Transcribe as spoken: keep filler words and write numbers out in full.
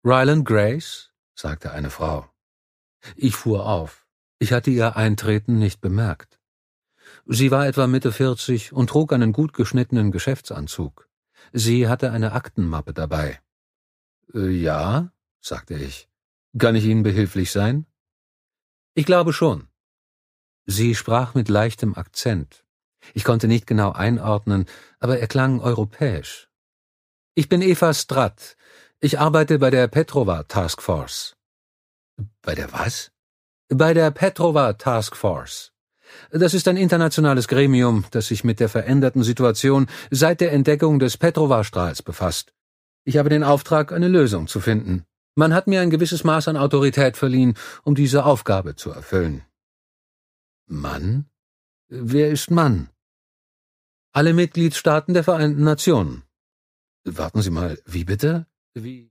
Ryland Grace?« sagte eine Frau. Ich fuhr auf. Ich hatte ihr Eintreten nicht bemerkt. Sie war etwa Mitte vierzig und trug einen gut geschnittenen Geschäftsanzug. Sie hatte eine Aktenmappe dabei. Äh, »Ja«, sagte ich. »Kann ich Ihnen behilflich sein?« »Ich glaube schon.« Sie sprach mit leichtem Akzent. Ich konnte nicht genau einordnen, aber er klang europäisch. »Ich bin Eva Stratt. Ich arbeite bei der Petrova Task Force.« »Bei der was?« »Bei der Petrova Task Force. Das ist ein internationales Gremium, das sich mit der veränderten Situation seit der Entdeckung des Petrova-Strahls befasst. Ich habe den Auftrag, eine Lösung zu finden. Man hat mir ein gewisses Maß an Autorität verliehen, um diese Aufgabe zu erfüllen.« »Mann? Wer ist Mann?« »Alle Mitgliedstaaten der Vereinten Nationen.« »Warten Sie mal, wie bitte?« »Wie